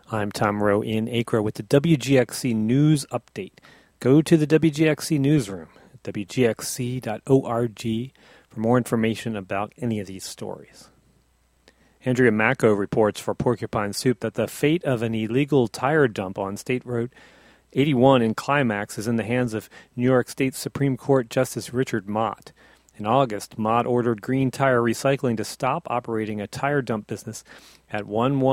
I'm Tom Rowe in Acre with the WGXC News Update. Go to the WGXC Newsroom at WGXC.org for more information about any of these stories. Andrea Macco reports for Porcupine Soup that the fate of an illegal tire dump on State Road 81 in Climax is in the hands of New York State Supreme Court Justice Richard Mott. In August, Mott ordered Green Tire Recycling to stop operating a tire dump business at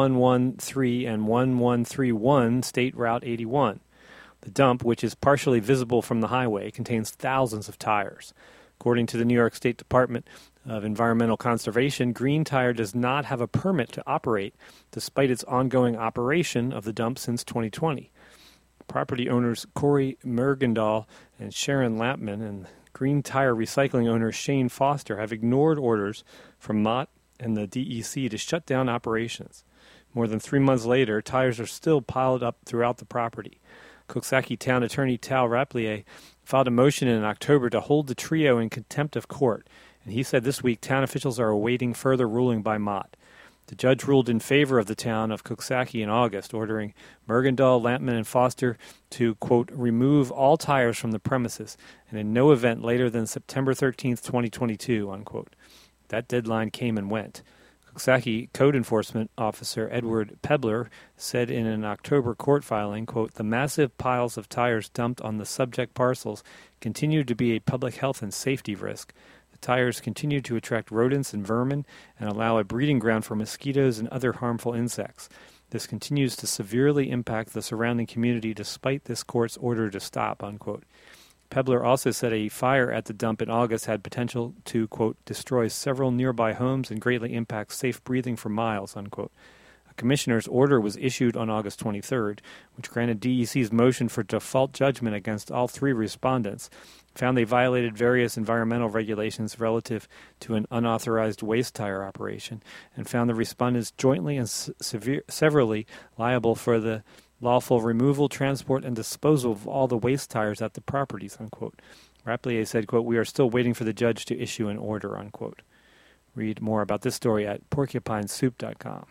1113 and 1131 State Route 81. The dump, which is partially visible from the highway, contains thousands of tires. According to the New York State Department of Environmental Conservation, Green Tire does not have a permit to operate, despite its ongoing operation of the dump since 2020. Property owners Corey Mergendahl and Sharon Lampman and Green Tire Recycling owner Shane Foster have ignored orders from Mott and the DEC to shut down operations. More than 3 months later, tires are still piled up throughout the property. Coxsackie Town Attorney Tal Rapplier filed a motion in October to hold the trio in contempt of court, and he said this week town officials are awaiting further ruling by Mott. The judge ruled in favor of the town of Coxsackie in August, ordering Mergendahl, Lampman, and Foster to, quote, remove all tires from the premises and in no event later than September 13, 2022, unquote. That deadline came and went. Coxsackie Code Enforcement Officer Edward Pebler said in an October court filing, quote, the massive piles of tires dumped on the subject parcels continue to be a public health and safety risk. Tires continue to attract rodents and vermin and allow a breeding ground for mosquitoes and other harmful insects. This continues to severely impact the surrounding community despite this court's order to stop, unquote. Pebler also said a fire at the dump in August had potential to, quote, destroy several nearby homes and greatly impact safe breathing for miles, unquote. A commissioner's order was issued on August 23rd, which granted DEC's motion for default judgment against all three respondents, found they violated various environmental regulations relative to an unauthorized waste tire operation, and found the respondents jointly and severally liable for the lawful removal, transport, and disposal of all the waste tires at the properties, unquote. Rapplier said, quote, we are still waiting for the judge to issue an order, unquote. Read more about this story at porcupinesoup.com.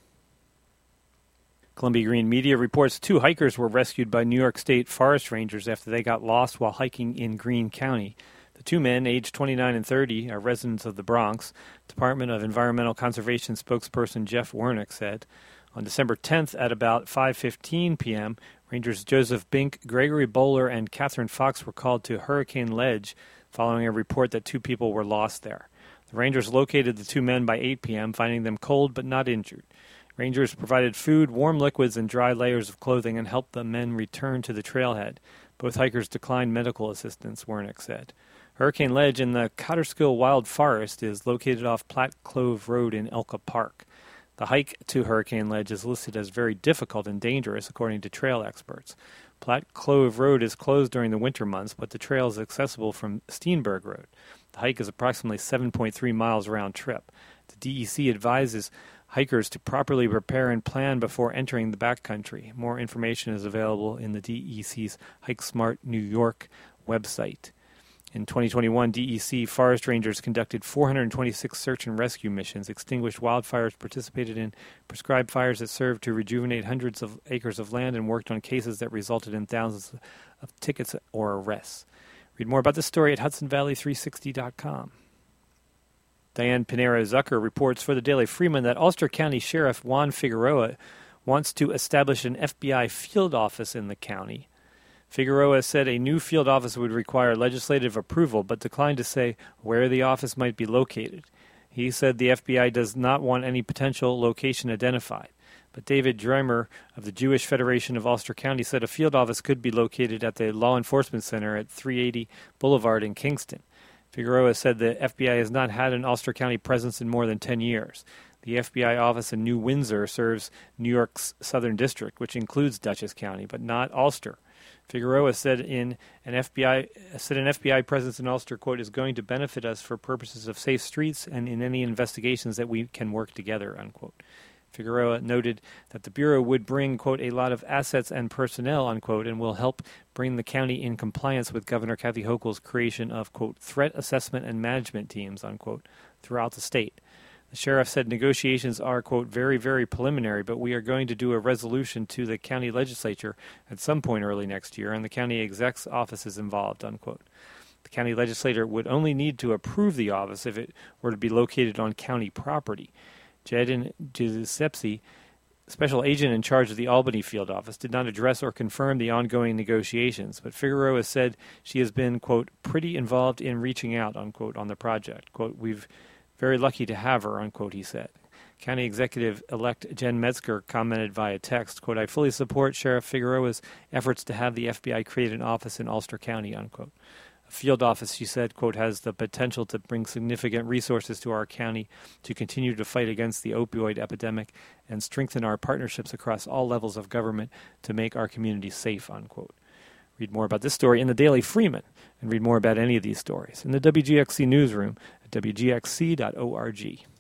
Columbia Green Media reports 2 hikers were rescued by New York State Forest Rangers after they got lost while hiking in Greene County. The 2 men, aged 29 and 30, are residents of the Bronx. Department of Environmental Conservation spokesperson Jeff Wernick said. On December 10th at about 5:15 p.m., Rangers Joseph Bink, Gregory Bowler, and Catherine Fox were called to Hurricane Ledge following a report that 2 people were lost there. The Rangers located the 2 men by 8 p.m., finding them cold but not injured. Rangers provided food, warm liquids, and dry layers of clothing and helped the men return to the trailhead. Both hikers declined medical assistance, Wernick said. Hurricane Ledge in the Cotterskill Wild Forest is located off Platte Clove Road in Elka Park. The hike to Hurricane Ledge is listed as very difficult and dangerous, according to trail experts. Platte Clove Road is closed during the winter months, but the trail is accessible from Steenberg Road. The hike is approximately 7.3 miles round trip. The DEC advises hikers to properly prepare and plan before entering the backcountry. More information is available in the DEC's Hike Smart New York website. In 2021, DEC forest rangers conducted 426 search and rescue missions, extinguished wildfires, participated in prescribed fires that served to rejuvenate hundreds of acres of land, and worked on cases that resulted in thousands of tickets or arrests. Read more about this story at HudsonValley360.com. Diane Pinero-Zucker reports for the Daily Freeman that Ulster County Sheriff Juan Figueroa wants to establish an FBI field office in the county. Figueroa said a new field office would require legislative approval, but declined to say where the office might be located. He said the FBI does not want any potential location identified. But David Dreimer of the Jewish Federation of Ulster County said a field office could be located at the Law Enforcement Center at 380 Boulevard in Kingston. Figueroa said the FBI has not had an Ulster County presence in more than 10 years. The FBI office in New Windsor serves New York's Southern District, which includes Dutchess County, but not Ulster. Figueroa said an FBI presence in Ulster, quote, is going to benefit us for purposes of safe streets and in any investigations that we can work together, unquote. Figueroa noted that the Bureau would bring, quote, a lot of assets and personnel, unquote, and will help bring the county in compliance with Governor Kathy Hochul's creation of, quote, threat assessment and management teams, unquote, throughout the state. The sheriff said negotiations are, quote, very, very preliminary, but we are going to do a resolution to the county legislature at some point early next year, and the county exec's office is involved, unquote. The county legislator would only need to approve the office if it were to be located on county property. Jaden Giuseppe, special agent in charge of the Albany field office, did not address or confirm the ongoing negotiations, but Figueroa said she has been, quote, pretty involved in reaching out, unquote, on the project. Quote, we've very lucky to have her, unquote, he said. County Executive-elect Jen Metzger commented via text, quote, I fully support Sheriff Figueroa's efforts to have the FBI create an office in Ulster County, unquote. A field office, she said, quote, has the potential to bring significant resources to our county to continue to fight against the opioid epidemic and strengthen our partnerships across all levels of government to make our community safe, unquote. Read more about this story in the Daily Freeman, and read more about any of these stories in the WGXC newsroom at wgxc.org.